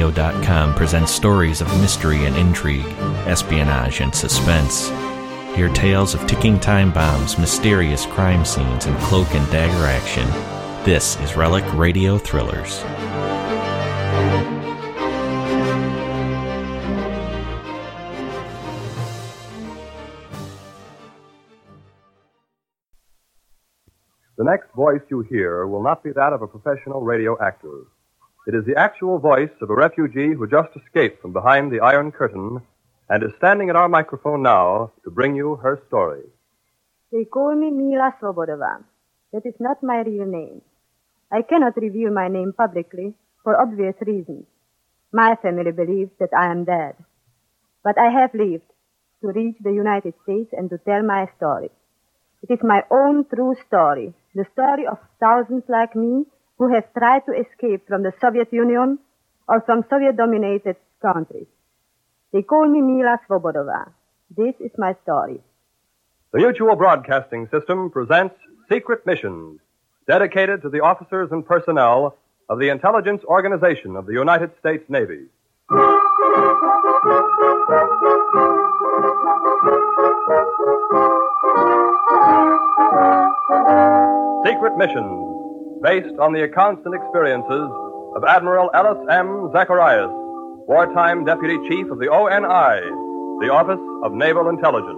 RelecRadio.com presents stories of mystery and intrigue, espionage and suspense. Hear tales of ticking time bombs, mysterious crime scenes, and cloak and dagger action. This is Relic Radio Thrillers. The next voice you hear will not be that of a professional radio actor. It is the actual voice of a refugee who just escaped from behind the Iron Curtain and is standing at our microphone now to bring you her story. They call me Mila Svobodova. That is not my real name. I cannot reveal my name publicly for obvious reasons. My family believes that I am dead. But I have lived to reach the United States and to tell my story. It is my own true story, the story of thousands like me who have tried to escape from the Soviet Union or from Soviet-dominated countries. They call me Mila Svobodova. This is my story. The Mutual Broadcasting System presents Secret Missions, dedicated to the officers and personnel of the Intelligence Organization of the United States Navy. Secret Missions, based on the accounts and experiences of Admiral Ellis M. Zacharias, wartime Deputy Chief of the ONI, the Office of Naval Intelligence.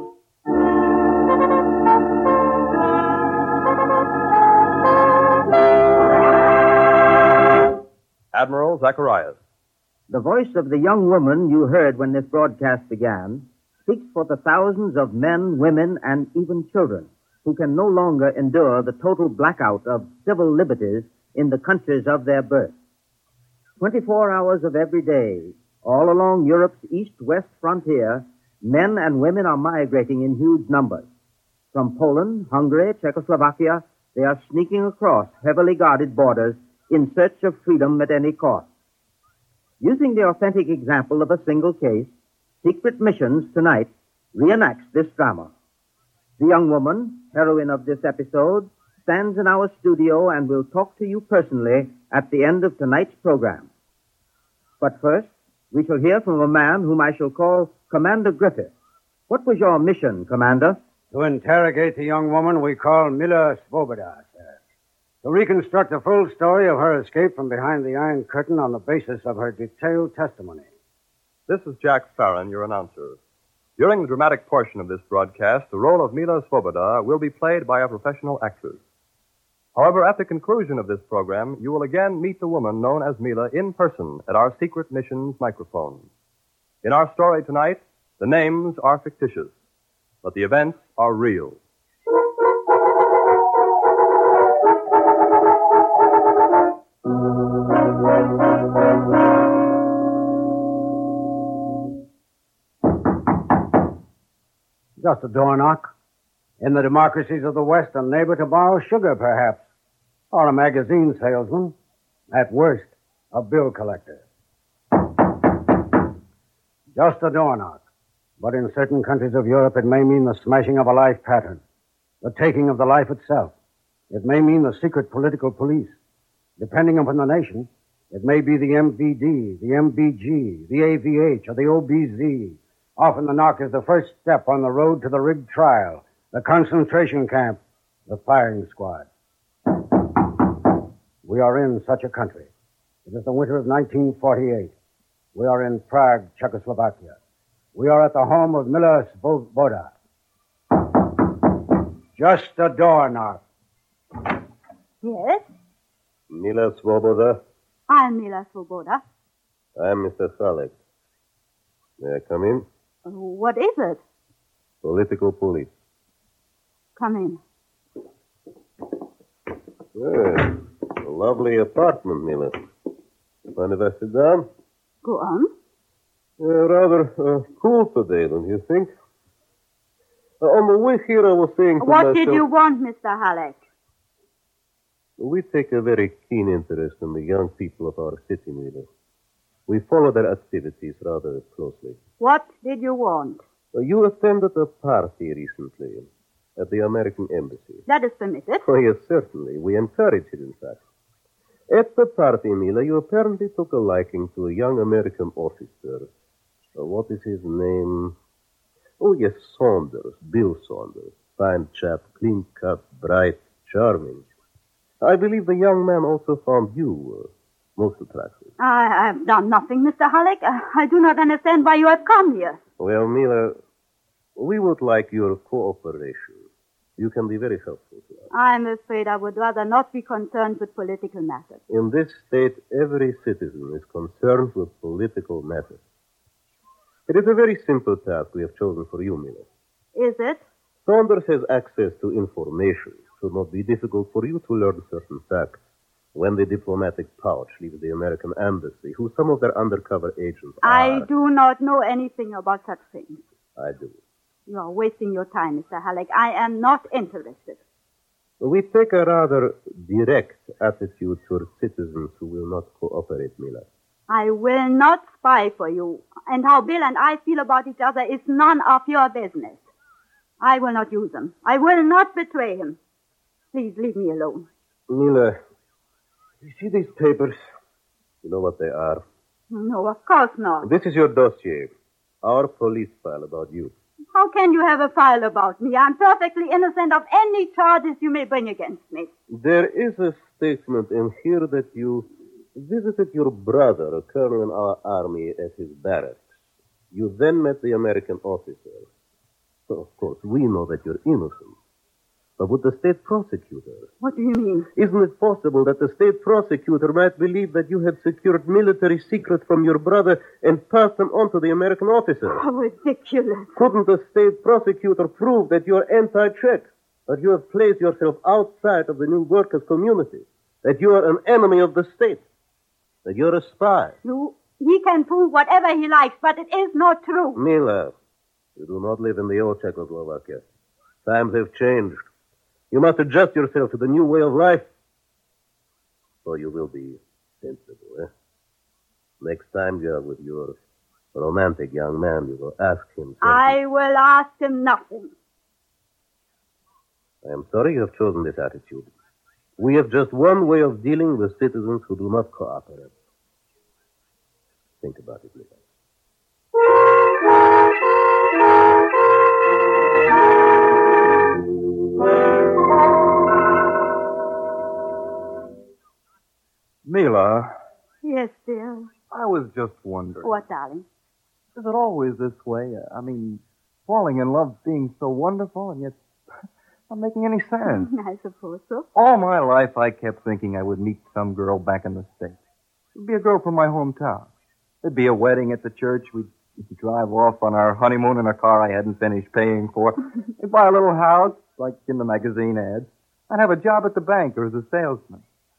Admiral Zacharias. The voice of the young woman you heard when this broadcast began speaks for the thousands of men, women, and even children who can no longer endure the total blackout of civil liberties in the countries of their birth. 24 hours of every day, all along Europe's east-west frontier, men and women are migrating in huge numbers. From Poland, Hungary, Czechoslovakia, they are sneaking across heavily guarded borders in search of freedom at any cost. Using the authentic example of a single case, Secret Missions tonight reenacts this drama. The young woman, heroine of this episode, stands in our studio and will talk to you personally at the end of tonight's program. But first, we shall hear from a man whom I shall call Commander Griffith. What was your mission, Commander? To interrogate the young woman we call Mila Svoboda, sir. To reconstruct the full story of her escape from behind the Iron Curtain on the basis of her detailed testimony. This is Jack Farron, your announcer. During the dramatic portion of this broadcast, the role of Mila Svoboda will be played by a professional actress. However, at the conclusion of this program, you will again meet the woman known as Mila in person at our Secret Missions microphone. In our story tonight, the names are fictitious, but the events are real. Just a door knock. In the democracies of the West, a neighbor to borrow sugar, perhaps. Or a magazine salesman. At worst, a bill collector. Just a door knock. But in certain countries of Europe, it may mean the smashing of a life pattern. The taking of the life itself. It may mean the secret political police. Depending upon the nation, it may be the MVD, the MBG, the AVH, or the OBZ. Often the knock is the first step on the road to the rigged trial, the concentration camp, the firing squad. We are in such a country. It is the winter of 1948. We are in Prague, Czechoslovakia. We are at the home of Mila Svoboda. Just a door knock. Yes? Mila Svoboda? I'm Mila Svoboda. I'm Mr. Salek. May I come in? What is it? Political police. Come in. Well, a lovely apartment, Mila. Mind if I sit down? Go on. Rather cool today, don't you think? On the way here, I was saying to What myself... did you want, Mr. Halleck? We take a very keen interest in the young people of our city, Mila. We follow their activities rather closely. What did you want? You attended a party recently at the American Embassy. That is permitted. Oh, yes, certainly. We encourage it, in fact. At the party, Mila, you apparently took a liking to a young American officer. What is his name? Oh, yes, Saunders, Bill Saunders. Fine chap, clean-cut, bright, charming. I believe the young man also found you most attractive. I have done nothing, Mr. Halleck. I do not understand why you have come here. Well, Mila, we would like your cooperation. You can be very helpful to us. I'm afraid I would rather not be concerned with political matters. In this state, every citizen is concerned with political matters. It is a very simple task we have chosen for you, Mila. Is it? Saunders has access to information. It should not be difficult for you to learn certain facts. When the diplomatic pouch leaves the American embassy, who some of their undercover agents are... I do not know anything about such things. I do. You are wasting your time, Mr. Halleck. I am not interested. We take a rather direct attitude toward citizens who will not cooperate, Mila. I will not spy for you. And how Bill and I feel about each other is none of your business. I will not use him. I will not betray him. Please leave me alone. Mila, you see these papers? You know what they are. No, of course not. This is your dossier. Our police file about you. How can you have a file about me? I'm perfectly innocent of any charges you may bring against me. There is a statement in here that you visited your brother, a colonel in our army, at his barracks. You then met the American officer. So, of course, we know that you're innocent. But with the state prosecutor... What do you mean? Isn't it possible that the state prosecutor might believe that you had secured military secrets from your brother and passed them on to the American officer? How ridiculous. Couldn't the state prosecutor prove that you're anti-Czech, that you have placed yourself outside of the new workers' community, that you are an enemy of the state, that you're a spy? He can prove whatever he likes, but it is not true. Mila, you do not live in the old Czechoslovakia. Times have changed. You must adjust yourself to the new way of life. Or you will be sensible, eh? Next time you're with your romantic young man, you will ask him something. I will ask him nothing. I am sorry you have chosen this attitude. We have just one way of dealing with citizens who do not cooperate. Think about it, Mila. Mila. Yes, dear. I was just wondering. What, darling? Is it always this way? I mean, falling in love being so wonderful and yet not making any sense. I suppose so. All my life I kept thinking I would meet some girl back in the States. It'd be a girl from my hometown. There'd be a wedding at the church. We'd drive off on our honeymoon in a car I hadn't finished paying for. We'd buy a little house, like in the magazine ads. I'd have a job at the bank or as a salesman.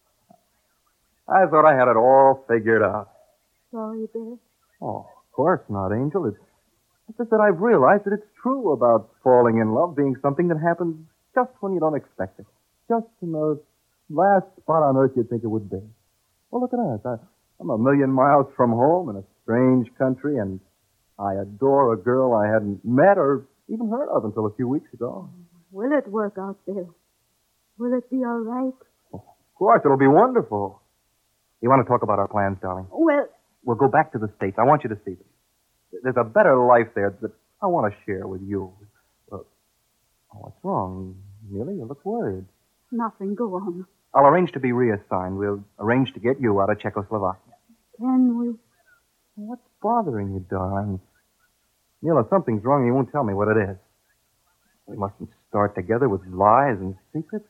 I thought I had it all figured out. Sorry, Bill. Oh, of course not, Angel. It's just that I've realized that it's true about falling in love being something that happens just when you don't expect it. Just in the last spot on earth you'd think it would be. Well, look at us. I'm a million miles from home in a strange country, and I adore a girl I hadn't met or even heard of until a few weeks ago. Will it work out, Bill? Will it be all right? Oh, of course, it'll be wonderful. You want to talk about our plans, darling? Well... We'll go back to the States. I want you to see them. There's a better life there that I want to share with you. What's wrong, Millie? You look worried. Nothing. Go on. I'll arrange to be reassigned. We'll arrange to get you out of Czechoslovakia. Can we? What's bothering you, darling? Neil, if something's wrong, you won't tell me what it is. We mustn't start together with lies and secrets.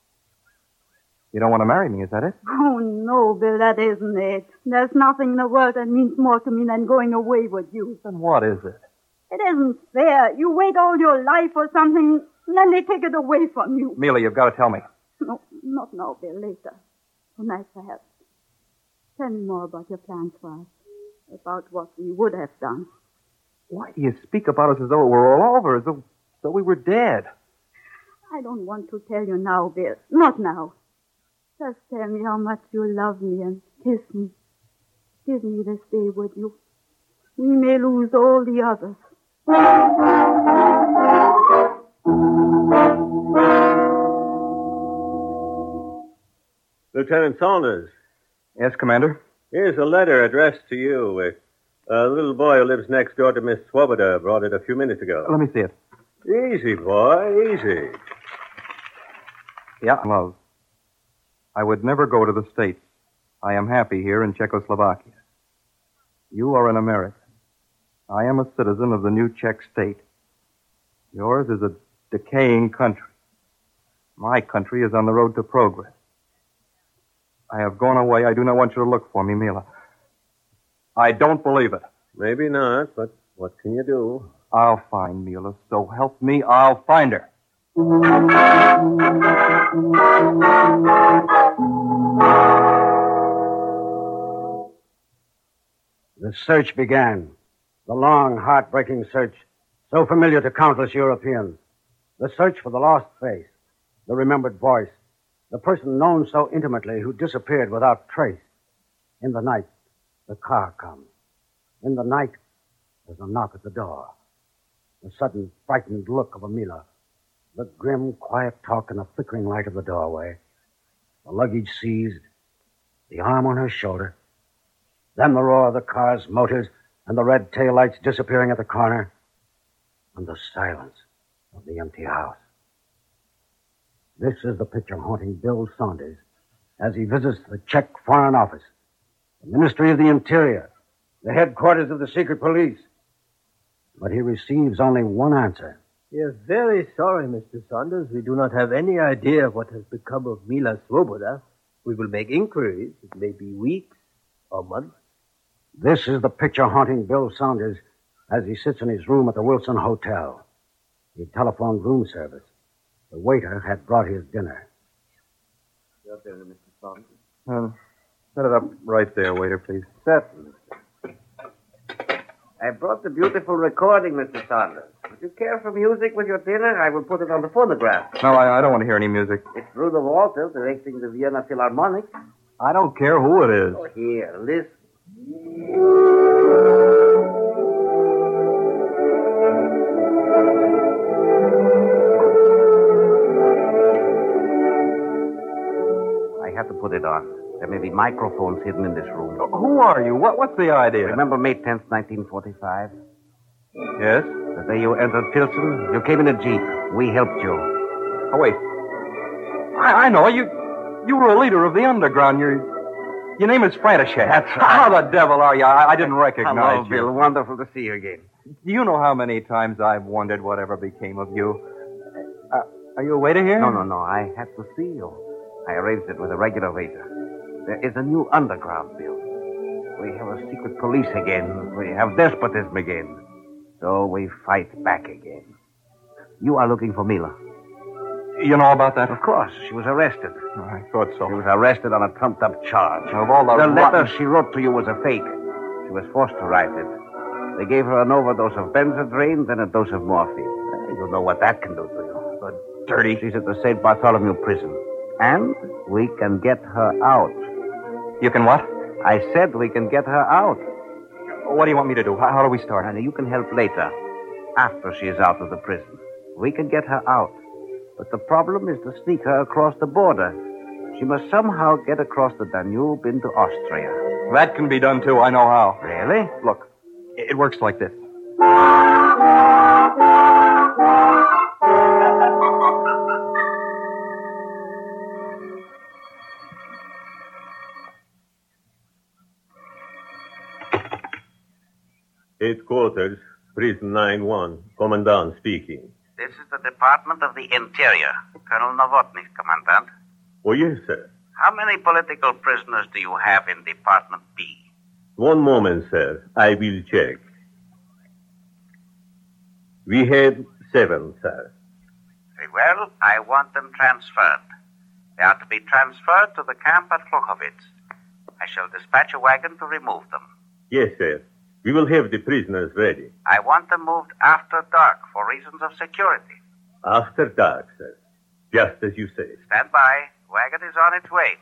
You don't want to marry me, is that it? Oh, no, Bill, that isn't it. There's nothing in the world that means more to me than going away with you. Then what is it? It isn't fair. You wait all your life for something, and then they take it away from you. Mila, you've got to tell me. No, not now, Bill. Later. Tonight, perhaps. Tell me more about your plans for us. About what we would have done. Why do you speak about us as though it were all over, as though we were dead? I don't want to tell you now, Bill. Not now. Just tell me how much you love me and kiss me. Give me this day with you. We may lose all the others. Lieutenant Saunders, Yes, Commander? Here's a letter addressed to you. A little boy who lives next door to Miss Swoboda brought it a few minutes ago. Let me see it. Easy, boy, easy. Yeah. Love. I would never go to the States. I am happy here in Czechoslovakia. You are an American. I am a citizen of the new Czech state. Yours is a decaying country. My country is on the road to progress. I have gone away. I do not want you to look for me, Mila. I don't believe it. Maybe not, but what can you do? I'll find Mila. So help me, I'll find her. The search began. The long, heartbreaking search, so familiar to countless Europeans. The search for the lost face, the remembered voice, the person known so intimately who disappeared without trace. In the night, the car comes. In the night, there's a knock at the door. The sudden, frightened look of Amila. The grim, quiet talk in the flickering light of the doorway. The luggage seized. The arm on her shoulder. Then the roar of the car's motors and the red taillights disappearing at the corner. And the silence of the empty house. This is the picture haunting Bill Saunders as he visits the Czech Foreign Office, the Ministry of the Interior, the headquarters of the secret police. But he receives only one answer. We are very sorry, Mr. Saunders. We do not have any idea what has become of Mila Swoboda. We will make inquiries. It may be weeks or months. This is the picture haunting Bill Saunders as he sits in his room at the Wilson Hotel. He telephoned room service. The waiter had brought his dinner. Your dinner, Mr. Saunders. Set it up right there, waiter, please. Certainly. I brought the beautiful recording, Mr. Saunders. Would you care for music with your dinner? I will put it on the phonograph. No, I don't want to hear any music. It's Rudolf Walter directing the Vienna Philharmonic. I don't care who it is. Oh, here, listen. I have to put it on. There may be microphones hidden in this room. Who are you? What's the idea? Remember May 10th, 1945? Yes? The day you entered Pilsen, you came in a jeep. We helped you. Oh, wait. I know. You were a leader of the underground. Your name is František. That's right. How the devil are you? I didn't recognize Hello, you. Bill. Wonderful to see you again. Do you know how many times I've wondered whatever became of you? Are you a waiter here? No. I had to see you. I arranged it with a regular waiter. There is a new underground, Bill. We have a secret police again. We have despotism again. So we fight back again. You are looking for Mila. You know about that? Of course. She was arrested. I thought so. She was arrested on a trumped-up charge. Of all the letter she wrote to you was a fake. She was forced to write it. They gave her an overdose of Benzedrine, then a dose of morphine. You know what that can do to you. The dirty. She's at the St. Bartholomew prison. And we can get her out. You can what? I said we can get her out. What do you want me to do? How do we start? And you can help later, after she is out of the prison. We can get her out. But the problem is to sneak her across the border. She must somehow get across the Danube into Austria. That can be done, too. I know how. Really? Look, it works like this. Headquarters, Prison 9-1. Commandant speaking. This is the Department of the Interior. Colonel Novotny, Commandant. Oh, yes, sir. How many political prisoners do you have in Department B? One moment, sir. I will check. We have 7, sir. Very well. I want them transferred. They are to be transferred to the camp at Kluchowitz. I shall dispatch a wagon to remove them. Yes, sir. We will have the prisoners ready. I want them moved after dark for reasons of security. After dark, sir. Just as you say. Stand by. Wagon is on its way.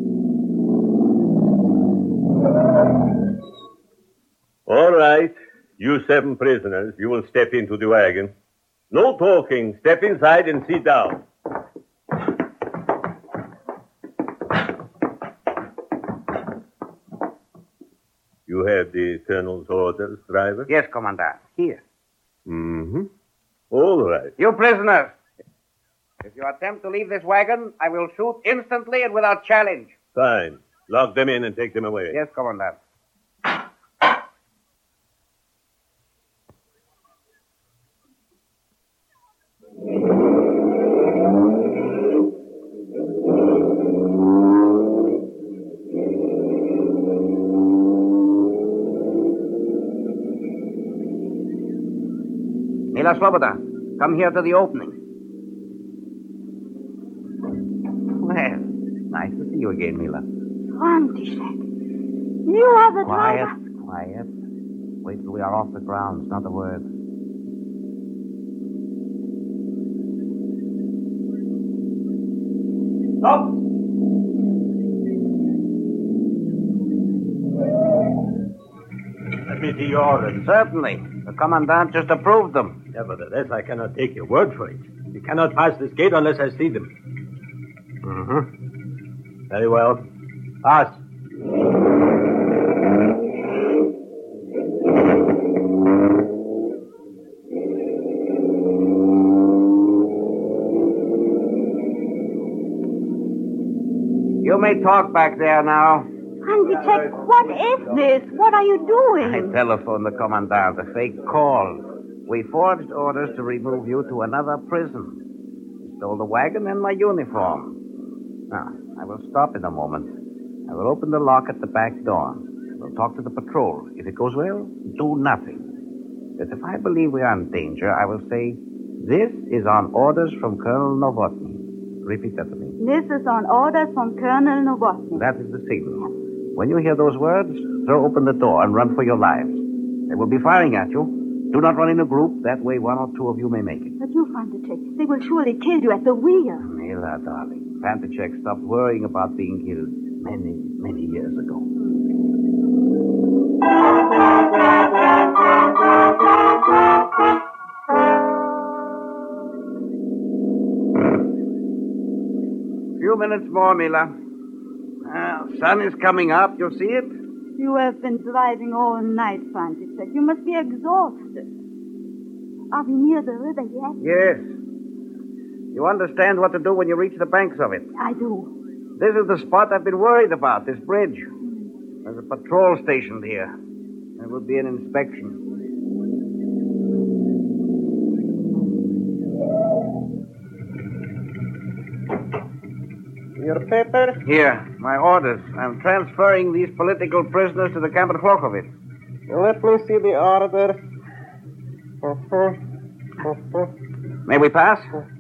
All right. You 7 prisoners, you will step into the wagon. No talking. Step inside and sit down. You have the colonel's orders, driver? Yes, Commandant. Here. Mm-hmm. All right. You prisoners, if you attempt to leave this wagon, I will shoot instantly and without challenge. Fine. Lock them in and take them away. Yes, Commandant. Mila Sloboda, come here to the opening. Well, nice to see you again, Mila. František, you are the Quiet, driver. quiet. Wait till we are off the grounds, not a word. Stop! Let me see your orders. Certainly. The Commandant just approved them. Nevertheless, I cannot take your word for it. You cannot pass this gate unless I see them. Mm-hmm. Very well. Pass. You may talk back there now. František, what is this? What are you I doing? telephoned the Commandant, a fake call. We forged orders to remove you to another prison. You stole the wagon and my uniform. Now, I will stop in a moment. I will open the lock at the back door. I will talk to the patrol. If it goes well, do nothing. But if I believe we are in danger, I will say, this is on orders from Colonel Novotny. Repeat that to me. This is on orders from Colonel Novotny. That is the signal. When you hear those words, throw open the door and run for your lives. They will be firing at you. Do not run in a group. That way, 1 or 2 of you may make it. But you, František, they will surely kill you at the wheel. Mila, darling, František stopped worrying about being killed many, many years ago. Few minutes more, Mila. Sun is coming up. You'll see it? You have been driving all night, František. You must be exhausted. Are we near the river yet? Yes. You understand what to do when you reach the banks of it. I do. This is the spot I've been worried about, this bridge. There's a patrol stationed here. There will be an inspection. Your paper? Here, my orders. I'm transferring these political prisoners to the camp at Khlokovitz. Let me see the order. May we pass?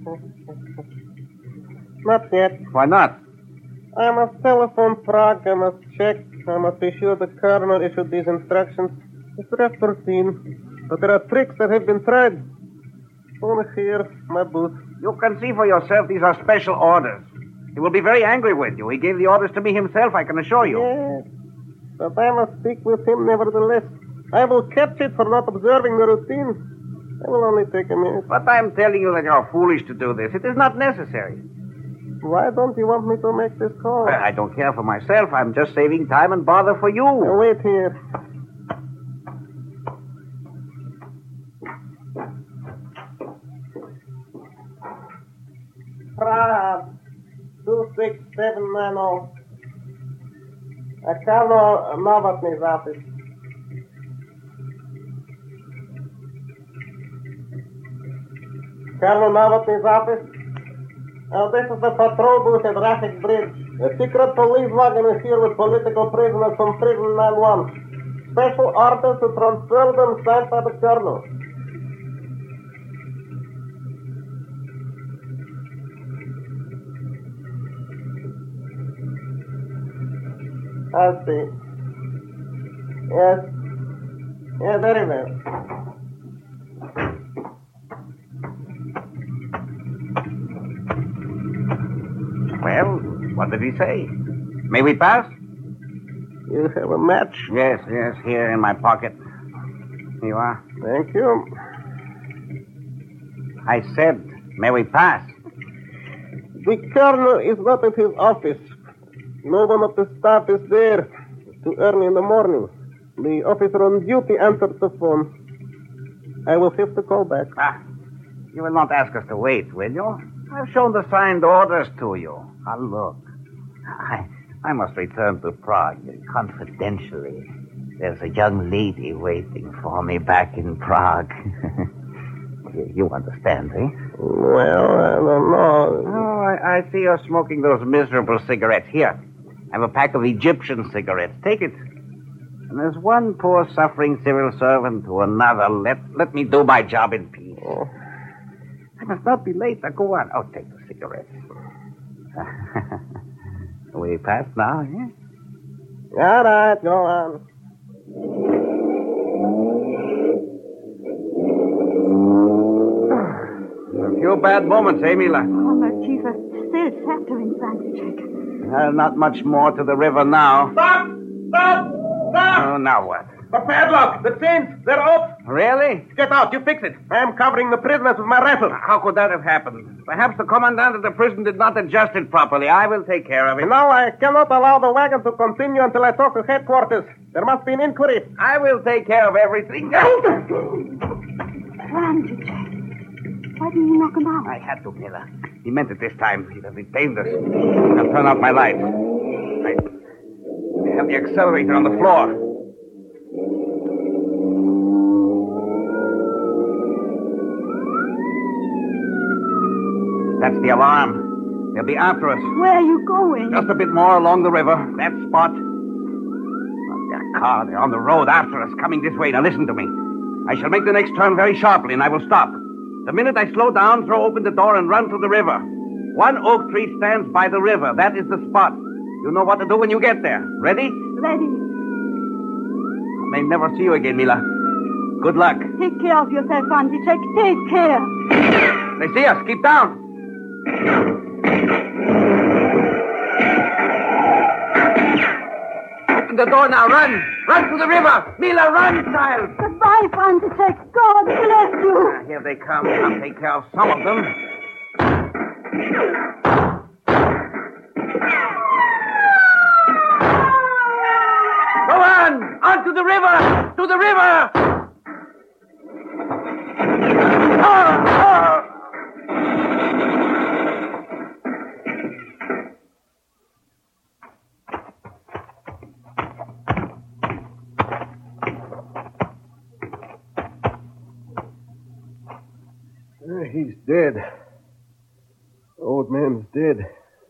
Not yet. Why not? I must telephone Prague. I must check. I must be sure the colonel issued these instructions. It's rough routine. But there are tricks that have been tried. Over here, my booth. You can see for yourself these are special orders. He will be very angry with you. He gave the orders to me himself, I can assure you. Yes, but I must speak with him nevertheless. I will catch it for not observing the routine. I will only take a minute. But I'm telling you that you're foolish to do this. It is not necessary. Why don't you want me to make this call? I don't care for myself. I'm just saving time and bother for you. Wait here. Prague. 26790. Colonel Novotny's office. Colonel Novotny's office? This is the patrol booth at Rashik Bridge. A secret police wagon is here with political prisoners from prison 9-1. Special orders to transfer them signed by the colonel. I see. Yes. Yeah, very well. Well, what did he say? May we pass? You have a match? Yes, here in my pocket. You are? Thank you. I said, may we pass? The colonel is not at his office. No one of the staff is there. It's too early in the morning. The officer on duty answered the phone. I will have to call back. You will not ask us to wait, will you? I've shown the signed orders to you. Now, look. I must return to Prague confidentially. There's a young lady waiting for me back in Prague. You understand, eh? Well, I don't know. Oh, I see you're smoking those miserable cigarettes. Here, I have a pack of Egyptian cigarettes. Take it. And there's one poor suffering civil servant to another. Let me do my job in peace. Oh. I must not be late. Now, go on. Oh, take the cigarettes. We pass now, eh? All right, go on. A few bad moments, eh, Mila? Oh, my chief is still shattering, František. Not much more to the river now. Stop! Stop! Stop! Oh, now what? The padlock! The chains! They're off! Really? Get out! You fix it! I am covering the prisoners with my rifle. How could that have happened? Perhaps the commandant of the prison did not adjust it properly. I will take care of it. No, I cannot allow the wagon to continue until I talk to headquarters. There must be an inquiry. I will take care of everything. František. Why didn't you knock him out? I had to, Mila. He meant it this time. He has retained us. I'll turn off my lights. I have the accelerator on the floor. That's the alarm. They'll be after us. Where are you going? Just a bit more along the river. That spot. Oh, their car. They're on the road after us, coming this way. Now listen to me. I shall make the next turn very sharply, and I will stop. The minute I slow down, throw open the door and run to the river. One oak tree stands by the river. That is the spot. You know what to do when you get there. Ready? Ready. I may never see you again, Mila. Good luck. Take care of yourself, František. Take care. They see us. Keep down. Open the door now. Run. Run to the river. Mila, run, child. Goodbye, František. God bless you. Here they come. I'll take care of some of them. Go on to the river! To the river! He's dead. Old man's dead.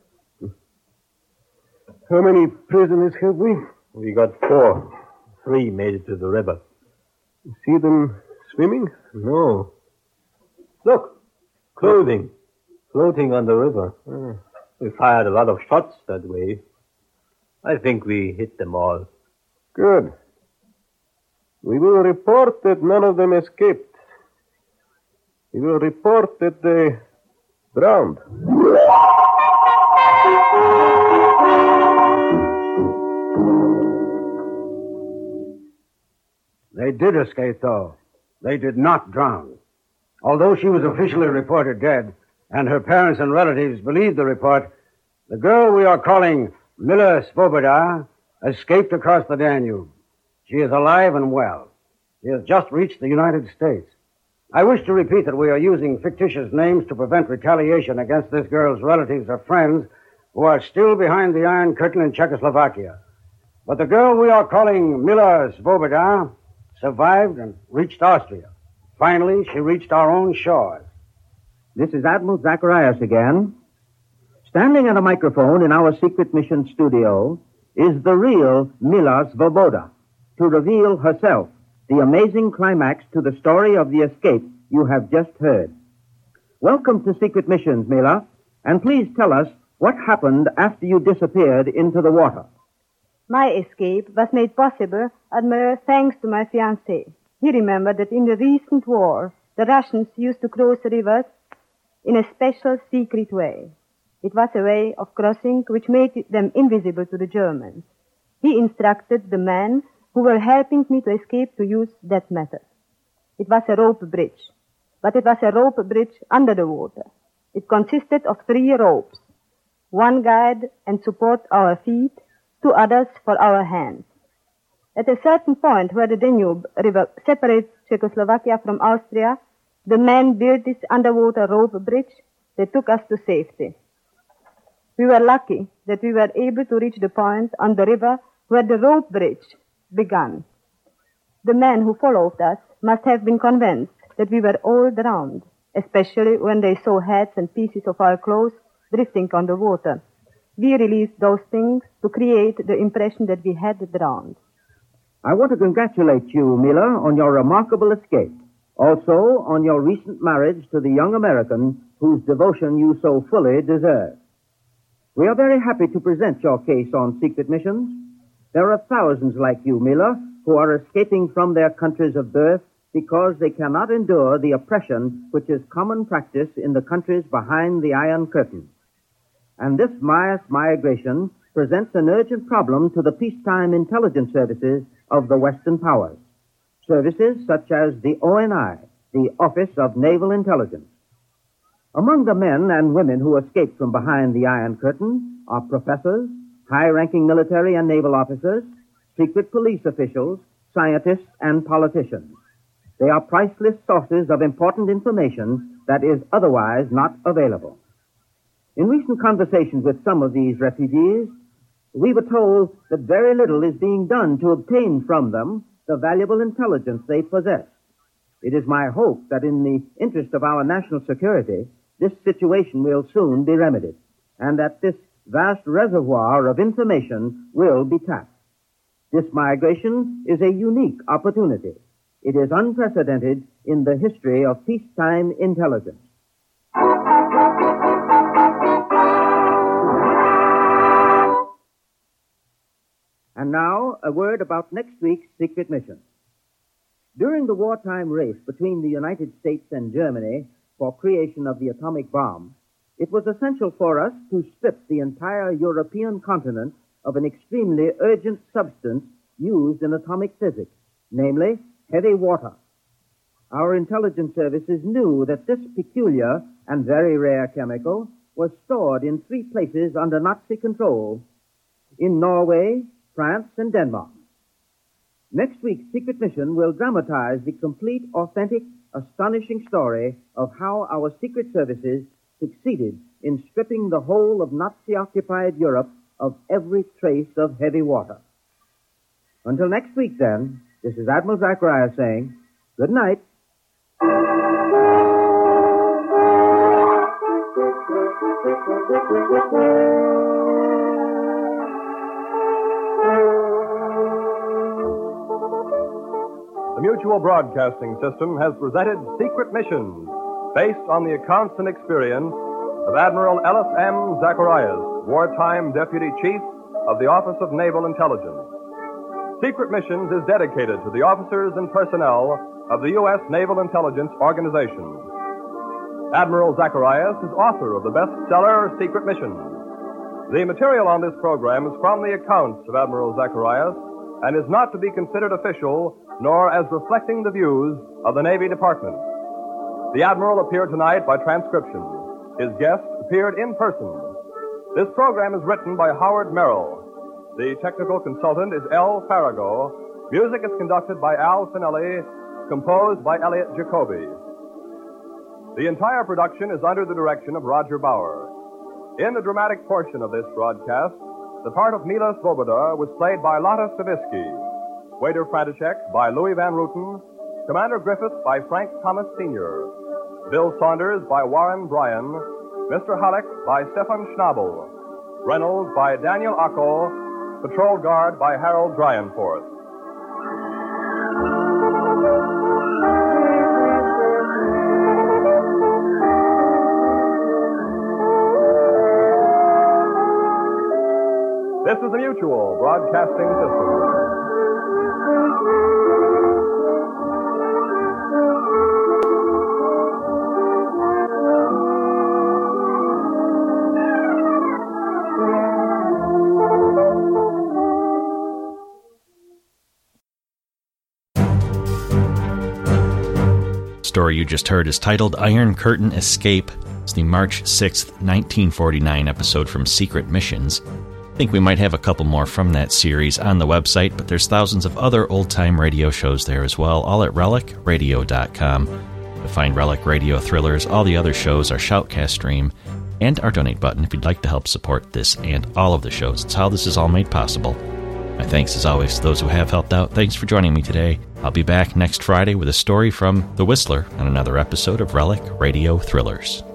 How many prisoners have we? We got 4. 3 made it to the river. See them swimming? No. Look, clothing floating on the river. We fired a lot of shots that way. I think we hit them all. Good. We will report that none of them escaped. We will report that they drowned. They did escape, though. They did not drown. Although she was officially reported dead, and her parents and relatives believed the report, the girl we are calling Mila Svoboda escaped across the Danube. She is alive and well. She has just reached the United States. I wish to repeat that we are using fictitious names to prevent retaliation against this girl's relatives or friends who are still behind the Iron Curtain in Czechoslovakia. But the girl we are calling Mila Svoboda survived and reached Austria. Finally, she reached our own shores. This is Admiral Zacharias again. Standing at a microphone in our secret mission studio is the real Mila Svoboda to reveal herself the amazing climax to the story of the escape you have just heard. Welcome to Secret Missions, Mila, and please tell us what happened after you disappeared into the water. My escape was made possible, Admiral, thanks to my fiancé. He remembered that in the recent war, the Russians used to cross rivers in a special secret way. It was a way of crossing which made them invisible to the Germans. He instructed the men who were helping me to escape to use that method. It was a rope bridge, but it was a rope bridge under the water. It consisted of 3 ropes, 1 guide and support our feet, 2 others for our hands. At a certain point where the Danube River separates Czechoslovakia from Austria, the men built this underwater rope bridge that took us to safety. We were lucky that we were able to reach the point on the river where the rope bridge began. The men who followed us must have been convinced that we were all drowned, especially when they saw heads and pieces of our clothes drifting on the water. We released those things to create the impression that we had drowned. I want to congratulate you, Mila, on your remarkable escape. Also, on your recent marriage to the young American whose devotion you so fully deserve. We are very happy to present your case on secret missions. There are thousands like you, Mila, who are escaping from their countries of birth because they cannot endure the oppression which is common practice in the countries behind the Iron Curtain. And this mass migration presents an urgent problem to the peacetime intelligence services of the Western powers. Services such as the ONI, the Office of Naval Intelligence. Among the men and women who escaped from behind the Iron Curtain are professors, high-ranking military and naval officers, secret police officials, scientists, and politicians. They are priceless sources of important information that is otherwise not available. In recent conversations with some of these refugees, we were told that very little is being done to obtain from them the valuable intelligence they possess. It is my hope that in the interest of our national security, this situation will soon be remedied, and that this vast reservoir of information will be tapped. This migration is a unique opportunity. It is unprecedented in the history of peacetime intelligence. And now, a word about next week's secret mission. During the wartime race between the United States and Germany for creation of the atomic bomb, it was essential for us to strip the entire European continent of an extremely urgent substance used in atomic physics, namely heavy water. Our intelligence services knew that this peculiar and very rare chemical was stored in 3 places under Nazi control: in Norway, France, and Denmark. Next week's secret mission will dramatize the complete, authentic, astonishing story of how our secret services succeeded in stripping the whole of Nazi-occupied Europe of every trace of heavy water. Until next week, then, this is Admiral Zacharias saying, good night. The Mutual Broadcasting System has presented Secret Missions, based on the accounts and experience of Admiral Ellis M. Zacharias, wartime Deputy Chief of the Office of Naval Intelligence. Secret Missions is dedicated to the officers and personnel of the U.S. Naval Intelligence Organization. Admiral Zacharias is author of the bestseller Secret Missions. The material on this program is from the accounts of Admiral Zacharias and is not to be considered official nor as reflecting the views of the Navy Department. The Admiral appeared tonight by transcription. His guest appeared in person. This program is written by Howard Merrill. The technical consultant is L. Farago. Music is conducted by Al Finelli, composed by Elliot Jacoby. The entire production is under the direction of Roger Bauer. In the dramatic portion of this broadcast, the part of Mila Svoboda was played by Lotta Stavisky, Waiter František by Louis Van Ruten, Commander Griffith by Frank Thomas Sr., Bill Saunders by Warren Bryan, Mr. Halleck by Stefan Schnabel, Reynolds by Daniel Acko, Patrol Guard by Harold Dryenforth. This is the Mutual Broadcasting System. story you just heard is titled Iron Curtain Escape. It's the March 6th, 1949 episode from Secret Missions. I think we might have a couple more from that series on the website, but there's thousands of other old-time radio shows there as well, all at relicradio.com. To find Relic Radio Thrillers, all the other shows, our Shoutcast stream, and our donate button if you'd like to help support this and all of the shows. It's how this is all made possible. My thanks, as always, to those who have helped out. Thanks for joining me today. I'll be back next Friday with a story from The Whistler on another episode of Relic Radio Thrillers.